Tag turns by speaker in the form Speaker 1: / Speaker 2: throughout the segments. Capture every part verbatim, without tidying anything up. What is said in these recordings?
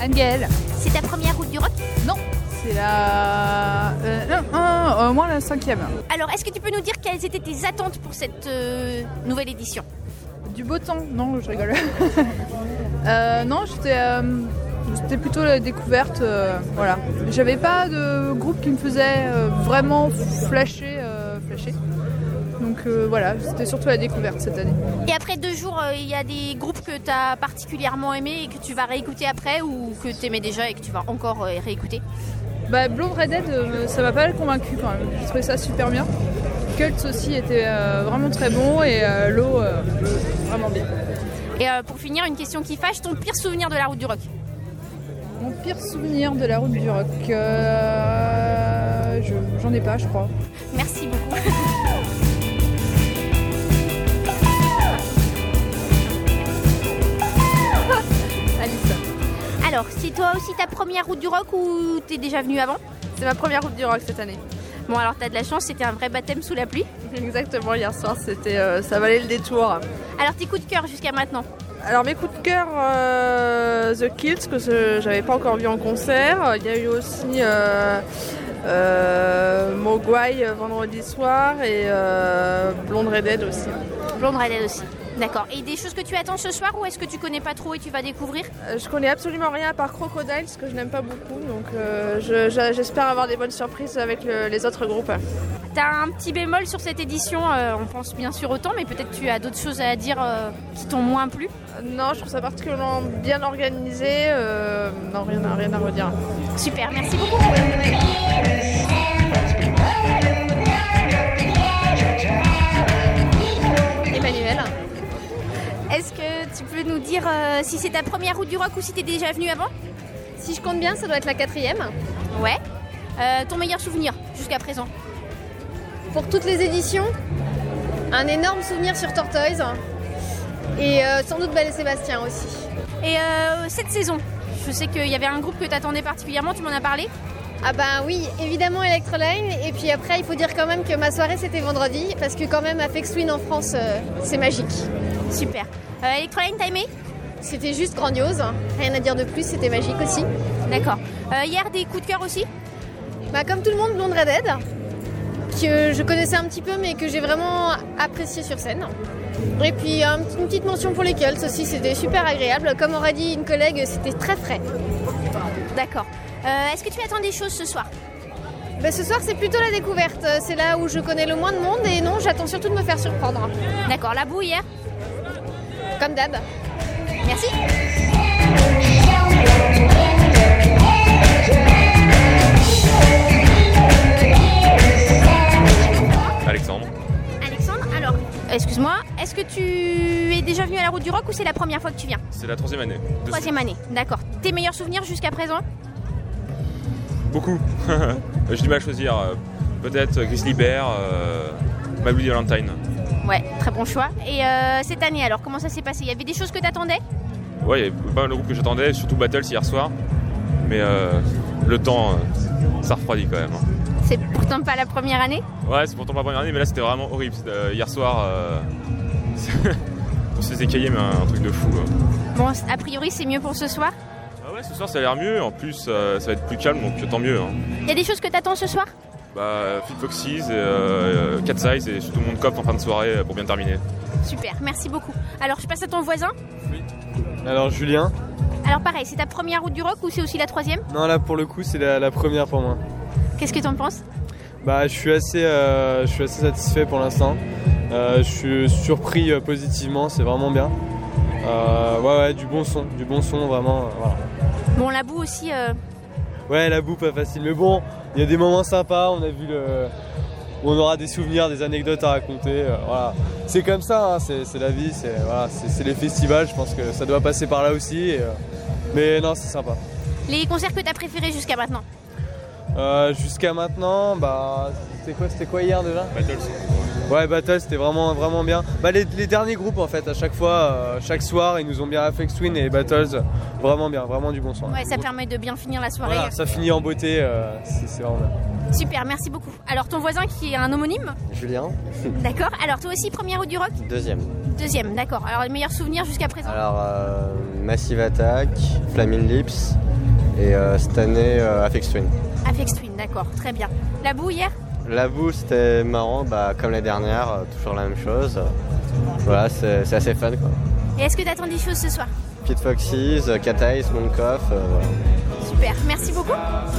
Speaker 1: Anne-Gaëlle.
Speaker 2: C'est ta première route du rock?
Speaker 1: Non, c'est la... Euh, non, euh, au moins la cinquième.
Speaker 2: Alors, est-ce que tu peux nous dire quelles étaient tes attentes pour cette euh, nouvelle édition?
Speaker 1: Du beau temps, non, je rigole. euh, non, j'étais, euh, c'était plutôt la découverte, euh, voilà. J'avais pas de groupe qui me faisait euh, vraiment flasher, euh, flasher. Donc euh, voilà, c'était surtout la découverte cette année.
Speaker 2: Et après deux jours, il euh, y a des groupes que tu as particulièrement aimés et que tu vas réécouter après ou que tu aimais déjà et que tu vas encore euh, réécouter?
Speaker 1: Bah, Blonde Redhead, euh, ça m'a pas mal convaincu quand même. J'ai trouvé ça super bien. Cult aussi était euh, vraiment très bon et euh, l'eau euh, vraiment bien.
Speaker 2: Et euh, pour finir, une question qui fâche, ton pire souvenir de la route du rock?
Speaker 1: Mon pire souvenir de la route du rock, euh, je, j'en ai pas, je crois.
Speaker 2: Merci beaucoup. Alors, c'est toi aussi ta première route du rock ou t'es déjà venue avant?
Speaker 3: C'est ma première route du rock cette année.
Speaker 2: Bon, alors t'as de la chance, c'était un vrai baptême sous la pluie.
Speaker 3: Exactement, hier soir, c'était, euh, ça valait le détour.
Speaker 2: Alors tes coups de cœur jusqu'à maintenant?
Speaker 3: Alors mes coups de cœur, euh, The Kills, que je, j'avais pas encore vu en concert. Il y a eu aussi euh, euh, Mogwai vendredi soir et euh, Blonde Redhead aussi.
Speaker 2: Blonde Redhead aussi. D'accord. Et des choses que tu attends ce soir ou est-ce que tu connais pas trop et tu vas découvrir?
Speaker 3: euh, Je connais absolument rien à part Crocodiles, que je n'aime pas beaucoup. Donc euh, je, je, j'espère avoir des bonnes surprises avec le, les autres groupes.
Speaker 2: T'as un petit bémol sur cette édition, euh, on pense bien sûr autant, mais peut-être tu as d'autres choses à dire euh, qui t'ont moins plu?
Speaker 3: euh, Non, je trouve ça particulièrement bien organisé. Euh, non, rien à, rien à redire.
Speaker 2: Super, merci beaucoup.
Speaker 4: Emmanuel.
Speaker 2: Est-ce que tu peux nous dire euh, si c'est ta première route du rock ou si t'es déjà venue avant?
Speaker 4: Si je compte bien, ça doit être la quatrième.
Speaker 2: Ouais. Euh, ton meilleur souvenir jusqu'à présent?
Speaker 4: Pour toutes les éditions, un énorme souvenir sur Tortoise. Et euh, sans doute Belle et Sébastien aussi.
Speaker 2: Et euh, cette saison, je sais qu'il y avait un groupe que t'attendais particulièrement, tu m'en as parlé?
Speaker 4: Ah bah oui, évidemment Electroline. Et puis après, il faut dire quand même que ma soirée c'était vendredi. Parce que quand même, Aphex Twin en France, euh, c'est magique.
Speaker 2: Super. Euh, Electroline, t'as aimé?
Speaker 4: C'était juste grandiose. Rien à dire de plus, c'était magique aussi.
Speaker 2: D'accord. Euh, hier, des coups de cœur aussi?
Speaker 4: Bah comme tout le monde, Blonde Redhead, que je connaissais un petit peu mais que j'ai vraiment apprécié sur scène. Et puis un, une petite mention pour les Cults aussi, c'était super agréable. Comme aurait dit une collègue, c'était très frais.
Speaker 2: D'accord. Euh, est-ce que tu attends des choses ce soir?
Speaker 4: Bah, ce soir c'est plutôt la découverte, c'est là où je connais le moins de monde et non, j'attends surtout de me faire surprendre.
Speaker 2: D'accord, la boue hier?
Speaker 4: Comme d'hab.
Speaker 2: Merci.
Speaker 5: Alexandre.
Speaker 2: Alexandre, alors, excuse-moi, est-ce que tu es déjà venu à la route du rock ou c'est la première fois que tu viens?
Speaker 5: C'est la troisième année. Dessus.
Speaker 2: Troisième année, d'accord. Tes meilleurs souvenirs jusqu'à présent?
Speaker 5: Beaucoup. J'ai du mal à choisir. Peut-être Grizzly Bear, euh, My Bloody Valentine.
Speaker 2: Ouais, très bon choix. Et euh, cette année, alors, comment ça s'est passé? Il y avait des choses que t'attendais?
Speaker 5: Ouais, il y avait pas mal de groupes que j'attendais, surtout Battles hier soir. Mais euh, le temps, euh, ça refroidit quand même.
Speaker 2: C'est pourtant pas la première année?
Speaker 5: Ouais, c'est pourtant pas la première année, mais là c'était vraiment horrible. Euh, hier soir, euh, on se faisait cailler, mais un, un truc de fou. Hein.
Speaker 2: Bon, a priori, c'est mieux pour ce soir?
Speaker 5: Ah ouais, ce soir ça a l'air mieux. En plus, euh, ça va être plus calme, donc tant mieux. Hein.
Speaker 2: Il y a des choses que t'attends ce soir?
Speaker 5: Bah, Fleet Foxes, euh, Cat Size et surtout Mon Cop en fin de soirée pour bien terminer.
Speaker 2: Super, merci beaucoup. Alors, je passe à ton voisin?
Speaker 6: Oui. Alors, Julien.
Speaker 2: Alors, pareil, c'est ta première route du rock ou c'est aussi la troisième?
Speaker 6: Non, là pour le coup, c'est la, la première pour moi.
Speaker 2: Qu'est-ce que t'en penses?
Speaker 6: Bah, je suis assez, euh, je suis assez satisfait pour l'instant. Euh, je suis surpris euh, positivement, c'est vraiment bien. Euh, ouais, ouais, du bon son, du bon son, vraiment. Euh, voilà.
Speaker 2: Bon, la boue aussi. Euh...
Speaker 6: Ouais, la boue pas facile, mais bon, il y a des moments sympas. On a vu le, on aura des souvenirs, des anecdotes à raconter. Euh, voilà, c'est comme ça, hein, c'est, c'est la vie, c'est, voilà, c'est, c'est les festivals. Je pense que ça doit passer par là aussi. Et, euh, mais non, c'est sympa.
Speaker 2: Les concerts que t'as préférés jusqu'à maintenant?
Speaker 6: Euh, jusqu'à maintenant, bah, c'était quoi, c'était quoi hier déjà?
Speaker 5: Battles.
Speaker 6: Ouais, Battles, c'était vraiment, vraiment bien. Bah, les, les derniers groupes en fait, à chaque fois, euh, chaque soir, ils nous ont bien Aphex Twin et Battles, vraiment bien, vraiment du bon son.
Speaker 2: Ouais, ça permet de bien finir la soirée.
Speaker 6: Voilà, ça finit en beauté, euh, c'est, c'est vraiment bien.
Speaker 2: Super, merci beaucoup. Alors ton voisin qui est un homonyme?
Speaker 7: Julien.
Speaker 2: D'accord. Alors toi aussi première route du rock?
Speaker 7: Deuxième.
Speaker 2: Deuxième, d'accord. Alors les meilleurs souvenirs jusqu'à présent?
Speaker 7: Alors euh, Massive Attack, Flaming Lips, Et euh, cette année, euh, Aphex Twin.
Speaker 2: Aphex Twin, d'accord, très bien. La boue hier?
Speaker 7: La boue, c'était marrant, bah, comme la dernière, euh, toujours la même chose. Voilà, c'est, c'est assez fun, quoi.
Speaker 2: Et est-ce que tu attends des choses ce soir?
Speaker 7: Pit Foxes, Cat Eyes, Monkoff, euh, voilà.
Speaker 2: Super, merci beaucoup.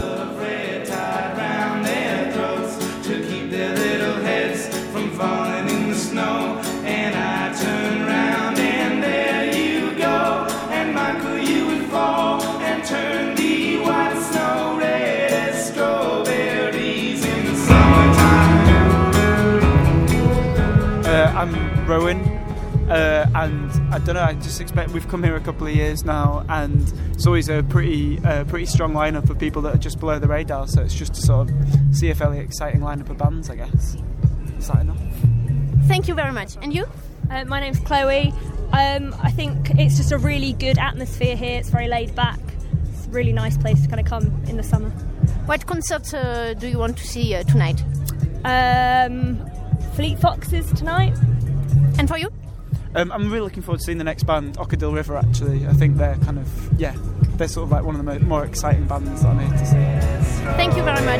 Speaker 8: Uh, I'm Rowan, uh, and I don't know. I just expect we've come here a couple of years now, and it's always a pretty, uh, pretty strong lineup of people that are just below the radar. So it's just to sort of see a fairly exciting lineup of bands, I guess. Is that enough?
Speaker 2: Thank you very much. And you?
Speaker 9: Uh, my name's Chloe. Um, I think it's just a really good atmosphere here. It's very laid back. It's a really nice place to kind of come in the summer.
Speaker 2: What concert uh, do you want to see uh, tonight?
Speaker 9: Um, Fleet Foxes tonight.
Speaker 2: And for you?
Speaker 8: Um, I'm really looking forward to seeing the next band, Ocadil River, actually. I think they're kind of, yeah, they're sort of like one of the mo- more exciting bands that I'm here to see.
Speaker 2: Thank you very much.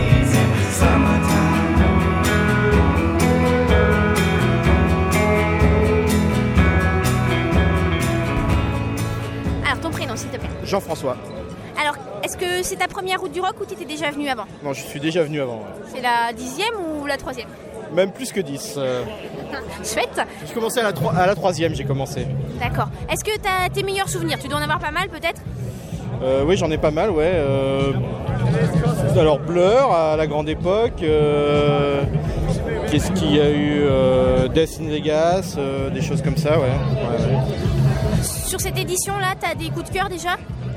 Speaker 2: Alors, ton prénom, s'il te plaît.
Speaker 10: Jean-François.
Speaker 2: Alors, est-ce que c'est ta première route du rock ou tu étais déjà venu avant?
Speaker 10: Non, je suis déjà venu avant. Ouais.
Speaker 2: C'est la dixième ou la troisième?
Speaker 10: Même plus que dix. Euh...
Speaker 2: Chouette.
Speaker 10: J'ai commencé à la, tro- à la troisième, j'ai commencé.
Speaker 2: D'accord. Est-ce que tu as tes meilleurs souvenirs? Tu dois en avoir pas mal peut-être?
Speaker 10: euh, Oui, j'en ai pas mal, ouais. Euh... Alors, Blur, à la grande époque. Euh... Qu'est-ce qu'il y a eu euh... Death in Vegas, euh... des choses comme ça, ouais. ouais, ouais.
Speaker 2: Sur cette édition-là, tu as des coups de cœur déjà?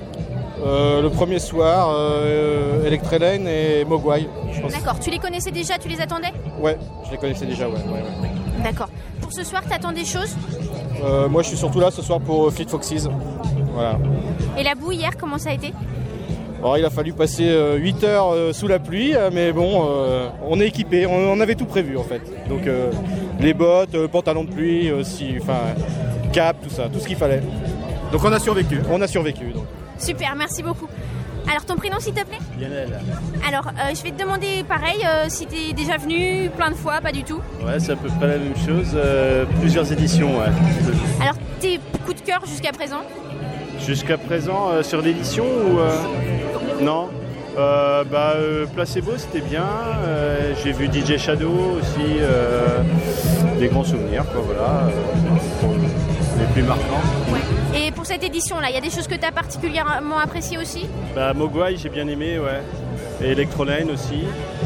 Speaker 10: Euh, le premier soir, euh, Electra Lane et Mogwai, je pense.
Speaker 2: D'accord, tu les connaissais déjà, tu les attendais?
Speaker 10: Ouais, je les connaissais déjà, ouais. ouais, ouais.
Speaker 2: D'accord. Pour ce soir, t'attends des choses?
Speaker 10: euh, Moi, je suis surtout là ce soir pour Fleet Foxes. Voilà.
Speaker 2: Et la boue hier, comment ça a été?
Speaker 10: Alors, il a fallu passer euh, huit heures euh, sous la pluie, euh, mais bon, euh, on est équipé, on, on avait tout prévu en fait. Donc, euh, les bottes, euh, pantalons de pluie, aussi, enfin, cap, tout ça, tout ce qu'il fallait. Donc, on a survécu, on a survécu. Donc.
Speaker 2: Super, merci beaucoup. Alors ton prénom s'il te plaît?
Speaker 11: Lionel.
Speaker 2: Alors euh, je vais te demander pareil, euh, si t'es déjà venu plein de fois, pas du tout?
Speaker 11: Ouais, c'est à peu près la même chose, euh, plusieurs éditions, ouais.
Speaker 2: Alors tes coups de cœur jusqu'à présent?
Speaker 11: Jusqu'à présent, euh, sur l'édition ou... Euh... Non euh, bah, euh, Placebo c'était bien, euh, j'ai vu D J Shadow aussi, euh, des grands souvenirs, quoi, voilà, euh, les plus marquants.
Speaker 2: Ouais. Et pour cette édition-là, il y a des choses que tu as particulièrement appréciées aussi?
Speaker 11: Bah, Mogwai, j'ai bien aimé, ouais. Et Electrolane aussi.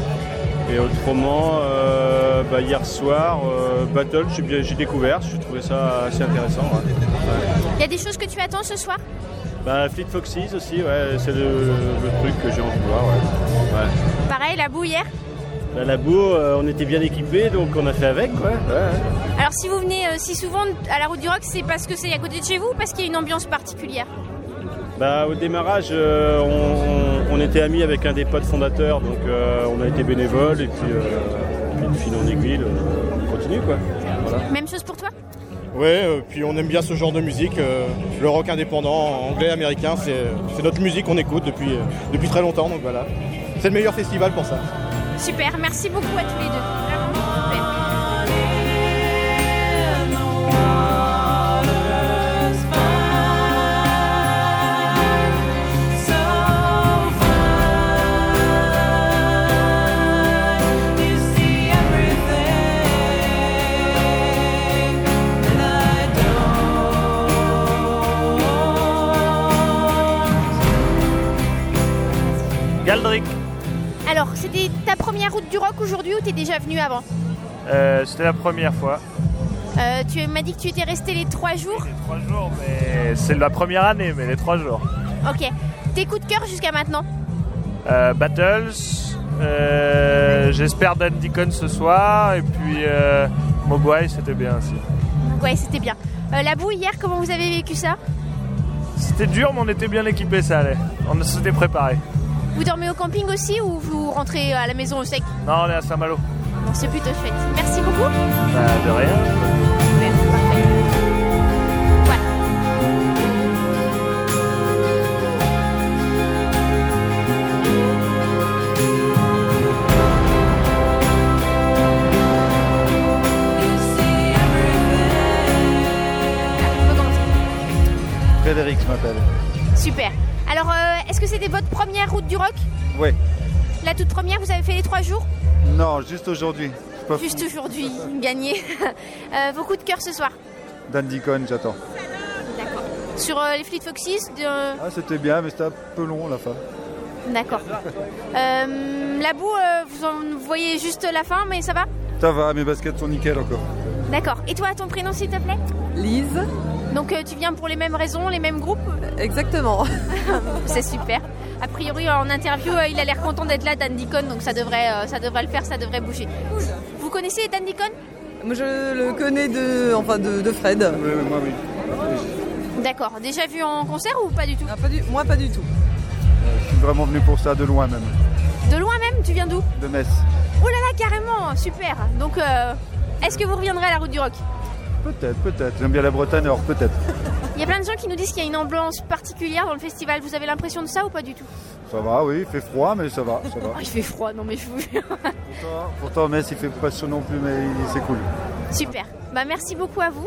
Speaker 11: Et autrement, euh, bah, hier soir, euh, Battle, j'ai, bien, j'ai découvert, j'ai trouvé ça assez intéressant. Ouais. Ouais.
Speaker 2: Il y a des choses que tu attends ce soir?
Speaker 11: Bah, Fleet Foxes aussi, ouais, c'est le, le truc que j'ai envie de voir. Ouais. Ouais.
Speaker 2: Pareil, la boue hier?
Speaker 11: Bah, la boue, euh, on était bien équipés, donc on a fait avec, ouais. ouais.
Speaker 2: Alors si vous venez euh, si souvent à la route du rock, c'est parce que c'est à côté de chez vous ou parce qu'il y a une ambiance particulière?
Speaker 11: Bah, au démarrage, euh, on, on était amis avec un des potes fondateurs, donc euh, on a été bénévoles, et puis, euh, de fil en aiguille, euh, on continue, quoi. Voilà.
Speaker 2: Même chose pour toi?
Speaker 10: Ouais, euh, puis on aime bien ce genre de musique, euh, le rock indépendant, anglais, américain, c'est, c'est notre musique qu'on écoute depuis, euh, depuis très longtemps, donc voilà. C'est le meilleur festival pour ça.
Speaker 2: Super, merci beaucoup à tous les deux. Vraiment super.
Speaker 12: Galdric.
Speaker 2: Alors, c'était ta première route du rock aujourd'hui ou t'es déjà venu avant?
Speaker 12: euh, C'était la première fois.
Speaker 2: Euh, tu m'as dit que tu étais resté les trois jours?
Speaker 12: Les trois jours, mais c'est la première année, mais les trois jours.
Speaker 2: Ok. Tes coups de cœur jusqu'à maintenant?
Speaker 12: euh, Battles, euh, j'espère Dan Deacon ce soir, et puis euh, Mogwai, c'était bien aussi.
Speaker 2: Ouais, c'était bien. Euh, la boue hier, comment vous avez vécu ça?
Speaker 12: C'était dur, mais on était bien équipés, ça allait. On s'était préparés.
Speaker 2: Vous dormez au camping aussi ou vous rentrez à la maison au sec?
Speaker 12: Non, on est à Saint-Malo.
Speaker 2: Bon, c'est plutôt chouette. Merci beaucoup.
Speaker 12: Bah, de rien.
Speaker 2: Merci, parfait. Ouais.
Speaker 13: Frédéric, je m'appelle.
Speaker 2: Super. Alors, euh, est-ce que c'était votre première route du rock?
Speaker 13: Oui.
Speaker 2: La toute première, vous avez fait les trois jours?
Speaker 13: Non, juste aujourd'hui. Pas
Speaker 2: Juste aujourd'hui, gagné. euh, vos coups de cœur ce soir?
Speaker 13: Dan Deacon, j'attends.
Speaker 2: D'accord. Sur euh, les Fleet Foxes de...
Speaker 13: Ah, c'était bien, mais c'était un peu long à la fin.
Speaker 2: D'accord. Euh, la boue, euh, vous en voyez juste la fin, mais ça va?
Speaker 13: Ça va, mes baskets sont nickel encore.
Speaker 2: D'accord. Et toi, ton prénom s'il te plaît?
Speaker 14: Lise.
Speaker 2: Donc euh, tu viens pour les mêmes raisons, les mêmes groupes?
Speaker 14: Exactement.
Speaker 2: C'est super. A priori, en interview, euh, il a l'air content d'être là, Dan Deacon, donc ça devrait, euh, ça devrait le faire, ça devrait bouger. Vous connaissez Dan Deacon?
Speaker 14: Moi, je le connais de, enfin de, de Fred.
Speaker 13: Oui, moi oui.
Speaker 2: D'accord. Déjà vu en concert ou pas du tout?
Speaker 14: Ah, pas du, Moi, pas du tout.
Speaker 13: Je suis vraiment venu pour ça, de loin même.
Speaker 2: De loin même? Tu viens d'où?
Speaker 13: De Metz.
Speaker 2: Oh là là, carrément, super. Donc, euh, est-ce que vous reviendrez à la route du rock?
Speaker 13: Peut-être, peut-être. J'aime bien la Bretagne, alors peut-être.
Speaker 2: Il y a plein de gens qui nous disent qu'il y a une ambiance particulière dans le festival. Vous avez l'impression de ça ou pas du tout?
Speaker 13: Ça va, oui, il fait froid, mais ça va. Ça va.
Speaker 2: Oh, il fait froid, non mais je vous jure.
Speaker 13: Pourtant, pourtant, Metz, il fait pas chaud non plus, mais il- c'est cool.
Speaker 2: Super. Bah merci beaucoup à vous.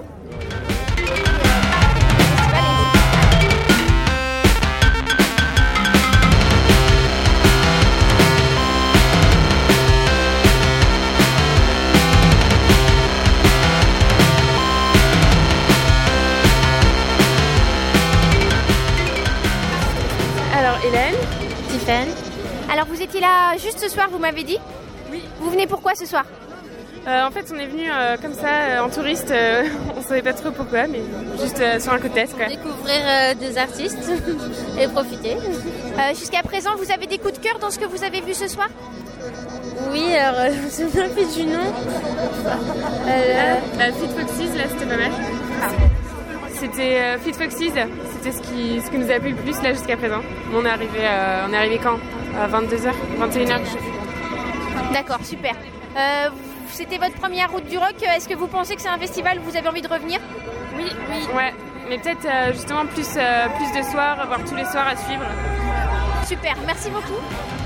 Speaker 3: Alors Hélène.
Speaker 2: Tiffen. Alors vous étiez là juste ce soir, vous m'avez dit?
Speaker 3: Oui.
Speaker 2: Vous venez pourquoi ce soir?
Speaker 3: Euh, en fait, on est venu euh, comme ça euh, en touriste. Euh, on savait pas trop pourquoi, mais juste euh, sur un coup de tête, quoi.
Speaker 4: Découvrir euh, des artistes et profiter.
Speaker 2: Euh, Jusqu'à présent, vous avez des coups de cœur dans ce que vous avez vu ce soir?
Speaker 4: Oui, alors euh, je me souviens plus du nom. Euh,
Speaker 3: La Fleet Foxes, là, c'était pas mal. C'était euh, Fleet Foxes, c'était ce qui, ce qui nous a plu le plus là jusqu'à présent. On est arrivé, euh, on est arrivé quand? À vingt-deux heures, vingt et une heures, je sais plus.
Speaker 2: D'accord, super. Euh, C'était votre première route du rock. Est-ce que vous pensez que c'est un festival où vous avez envie de revenir?
Speaker 3: Oui, oui. Ouais, mais peut-être euh, justement plus, euh, plus de soirs, voire tous les soirs à suivre.
Speaker 2: Super, merci beaucoup.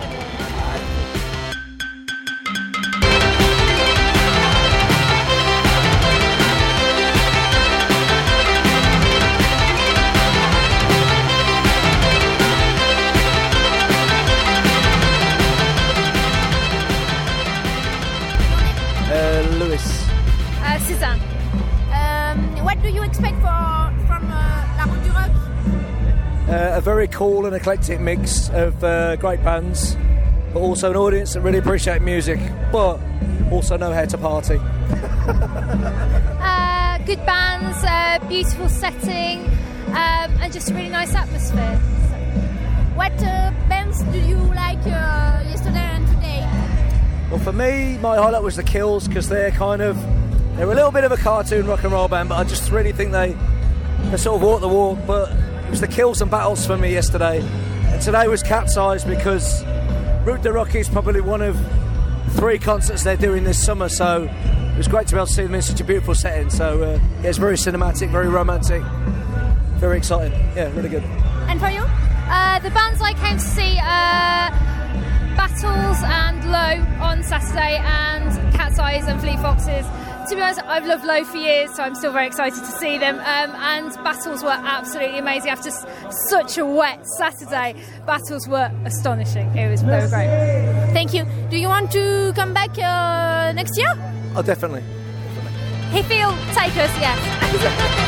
Speaker 15: Uh, Lewis.
Speaker 2: Uh, Suzanne. Um, what do you expect for, from uh, La Route du Rock?
Speaker 15: Uh, a very cool and eclectic mix of uh, great bands, but also an audience that really appreciate music, but also know how to party.
Speaker 4: uh, good bands, uh, beautiful setting, um, and just a really nice atmosphere.
Speaker 2: What uh, bands do you like uh, yesterday and today?
Speaker 15: Well, for me, my highlight was the Kills, because they're kind of they're a little bit of a cartoon rock and roll band, but I just really think they they sort of walk the walk. But it was the Kills and Battles for me yesterday, and today was Cat's Eyes because Route de Rock is probably one of three concerts they're doing this summer. So it was great to be able to see them in such a beautiful setting. So uh, yeah, it's very cinematic, very romantic, very exciting. Yeah, really good.
Speaker 2: And for you?
Speaker 4: Uh, the bands I came to see uh, Battles and Low on Saturday, and Cat's Eyes and Fleet Foxes. To be honest, I've loved Low for years, so I'm still very excited to see them. Um, and Battles were absolutely amazing after s- such a wet Saturday. Battles were astonishing. It was very great.
Speaker 2: Thank you. Do you want to come back uh, next year?
Speaker 15: Oh, definitely.
Speaker 4: If he'll take us, yes.